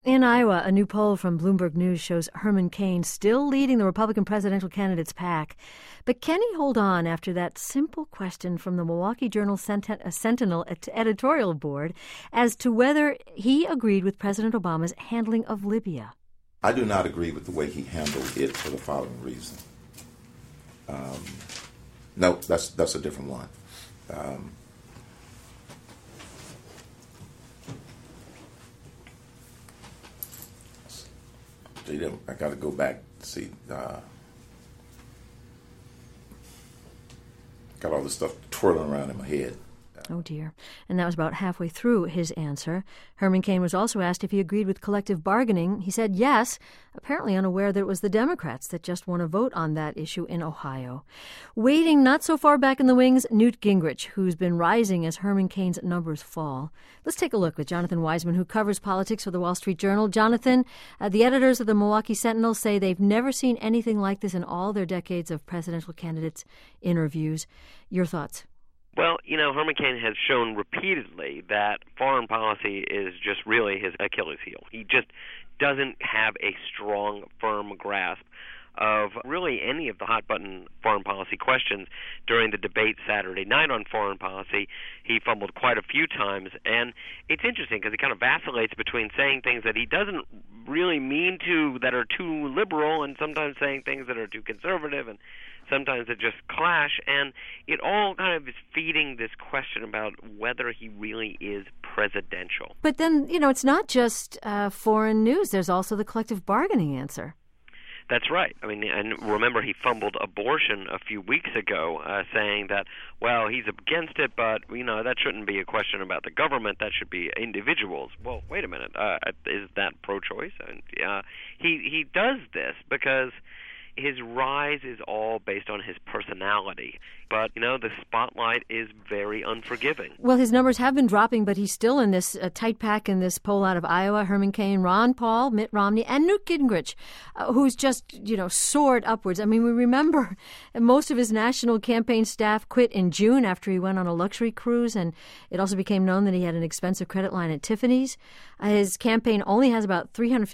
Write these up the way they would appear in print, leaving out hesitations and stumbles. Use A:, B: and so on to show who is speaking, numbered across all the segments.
A: In Iowa, a new poll from Bloomberg News shows Herman Cain still leading the Republican presidential candidate's pack. But can he hold on after that simple question from the Milwaukee Journal Sentinel editorial board as to whether he agreed with President Obama's handling of Libya?
B: I do not agree with the way he handled it for the following reason. No, that's a different one. I got to go back to see. Got all this stuff twirling around in my head.
A: Oh, dear. And that was about halfway through his answer. Herman Cain was also asked if he agreed with collective bargaining. He said yes, apparently unaware that it was the Democrats that just won a vote on that issue in Ohio. Waiting not so far back in the wings, Newt Gingrich, who's been rising as Herman Cain's numbers fall. Let's take a look with Jonathan Weisman, who covers politics for the Wall Street Journal. Jonathan, the editors of the Milwaukee Sentinel say they've never seen anything like this in all their decades of presidential candidates' interviews. Your thoughts?
C: Well, Herman Cain has shown repeatedly that foreign policy is just really his Achilles heel. He just doesn't have a strong, firm grasp of really any of the hot-button foreign policy questions. During the debate Saturday night on foreign policy, he fumbled quite a few times, and it's interesting because he kind of vacillates between saying things that he doesn't really mean to, that are too liberal, and sometimes saying things that are too conservative, and sometimes that just clash, and it all kind of is feeding this question about whether he really is presidential.
A: But then, it's not just foreign news. There's also the collective bargaining answer.
C: That's right. I mean, and remember, he fumbled abortion a few weeks ago, saying that, well, he's against it, but, that shouldn't be a question about the government. That should be individuals. Well, wait a minute. Is that pro-choice? And, he does this because his rise is all based on his personality. But, the spotlight is very unforgiving.
A: Well, his numbers have been dropping, but he's still in this tight pack in this poll out of Iowa. Herman Cain, Ron Paul, Mitt Romney, and Newt Gingrich, who's just, soared upwards. I mean, we remember most of his national campaign staff quit in June after he went on a luxury cruise, and it also became known that he had an expensive credit line at Tiffany's. His campaign only has about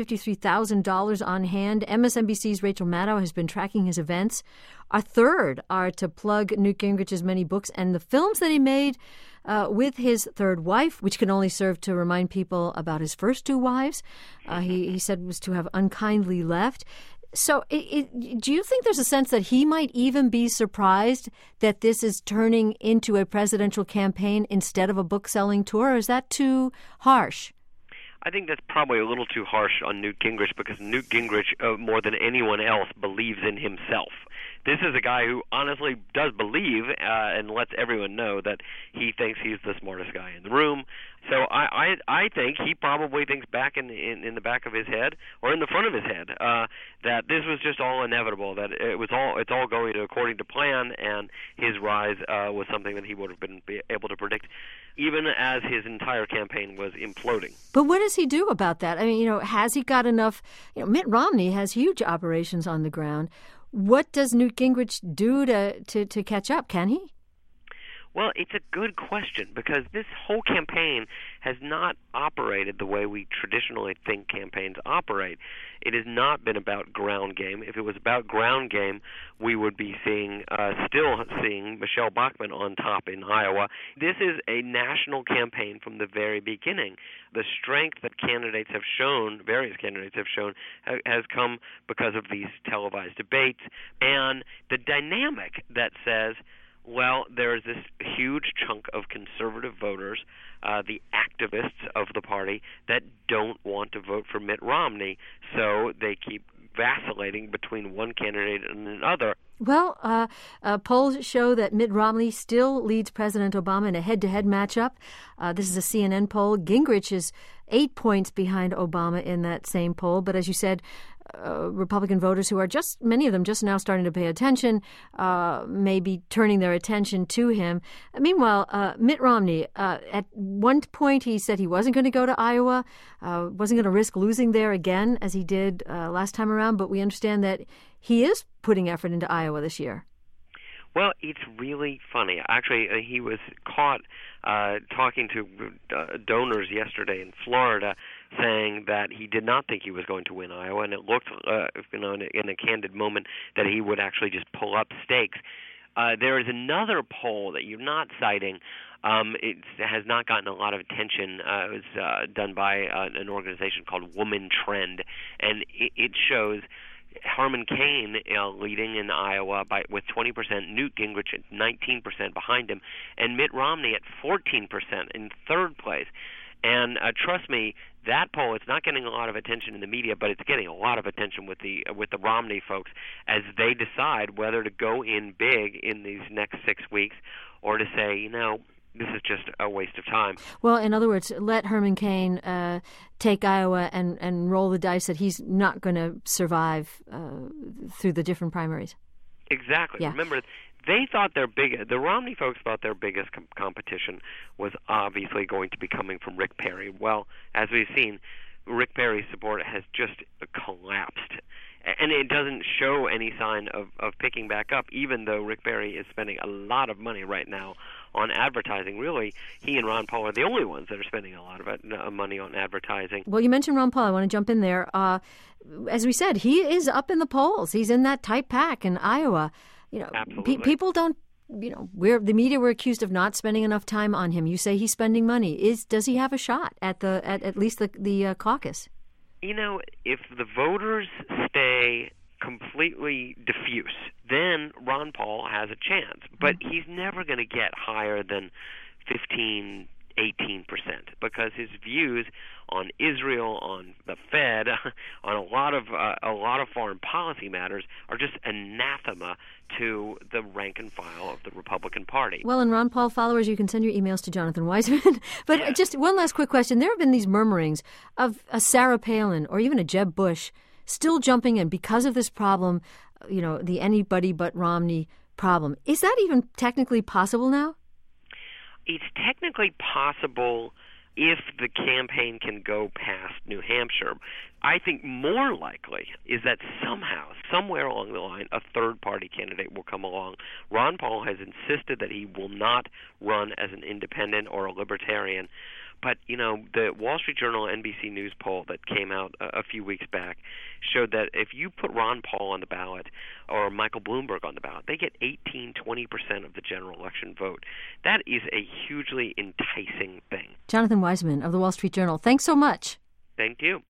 A: $353,000 on hand. MSNBC's Rachel Maddow has been tracking his events. A third are to plug Newt Gingrich's many books and the films that he made with his third wife, which can only serve to remind people about his first two wives. He said was to have unkindly left. So do you think there's a sense that he might even be surprised that this is turning into a presidential campaign instead of a book-selling tour, or is that too harsh?
C: I think that's probably a little too harsh on Newt Gingrich because Newt Gingrich, more than anyone else, believes in himself. This is a guy who honestly does believe and lets everyone know that he thinks he's the smartest guy in the room. So I think he probably thinks back in the back of his head or in the front of his head that this was just all inevitable, that it's all going according to plan, and his rise was something that he would have been able to predict, even as his entire campaign was imploding.
A: But what does he do about that? I mean, has he got enough? Mitt Romney has huge operations on the ground. What does Newt Gingrich do to catch up? Can he?
C: Well, it's a good question because this whole campaign has not operated the way we traditionally think campaigns operate. It has not been about ground game. If it was about ground game, we would be still seeing Michelle Bachmann on top in Iowa. This is a national campaign from the very beginning. The strength that various candidates have shown, has come because of these televised debates and the dynamic that says, well, there is this huge chunk of conservative voters, the activists of the party, that don't want to vote for Mitt Romney, so they keep vacillating between one candidate and another.
A: Well, polls show that Mitt Romney still leads President Obama in a head-to-head matchup. This is a CNN poll. Gingrich is 8 points behind Obama in that same poll, but as you said, Republican voters who are many of them just now starting to pay attention, may be turning their attention to him. Meanwhile, Mitt Romney, at one point he said he wasn't going to go to Iowa, wasn't going to risk losing there again as he did last time around, but we understand that he is putting effort into Iowa this year.
C: Well, it's really funny. Actually, he was caught talking to donors yesterday in Florida saying that he did not think he was going to win Iowa, and it looked, in a candid moment, that he would actually just pull up stakes. There is another poll that you're not citing. It has not gotten a lot of attention. It was done by an organization called Woman Trend, and it shows Herman Cain leading in Iowa with 20%, Newt Gingrich at 19% behind him, and Mitt Romney at 14% in third place. And trust me, that poll, it's not getting a lot of attention in the media, but it's getting a lot of attention with the Romney folks as they decide whether to go in big in these next 6 weeks or to say, this is just a waste of time.
A: Well, in other words, let Herman Cain take Iowa and roll the dice that he's not going to survive through the different primaries.
C: Exactly.
A: Yeah.
C: Remember, the Romney folks thought their biggest competition was obviously going to be coming from Rick Perry. Well, as we've seen, Rick Perry's support has just collapsed. And it doesn't show any sign of picking back up, even though Rick Perry is spending a lot of money right now on advertising. Really, he and Ron Paul are the only ones that are spending a lot of money on advertising.
A: Well, you mentioned Ron Paul. I want to jump in there. As we said, he is up in the polls. He's in that tight pack in Iowa.
C: Absolutely.
A: People don't. The media were accused of not spending enough time on him. You say he's spending money. Does he have a shot at least the caucus?
C: If the voters stay completely diffuse, then Ron Paul has a chance. But he's never going to get higher than 15, 18%, because his views on Israel, on the Fed, on a lot of foreign policy matters are just anathema to the rank and file of the Republican Party.
A: Well, and Ron Paul followers, you can send your emails to Jonathan Weissman. But just one last quick question. There have been these murmurings of a Sarah Palin or even a Jeb Bush still jumping in because of this problem, the anybody but Romney problem. Is that even technically possible now?
C: It's technically possible if the campaign can go past New Hampshire. I think more likely is that somehow, somewhere along the line, a third-party candidate will come along. Ron Paul has insisted that he will not run as an independent or a libertarian. But, the Wall Street Journal NBC News poll that came out a few weeks back showed that if you put Ron Paul on the ballot or Michael Bloomberg on the ballot, they get 18, 20% of the general election vote. That is a hugely enticing thing.
A: Jonathan Weissman of the Wall Street Journal, thanks so much.
C: Thank you.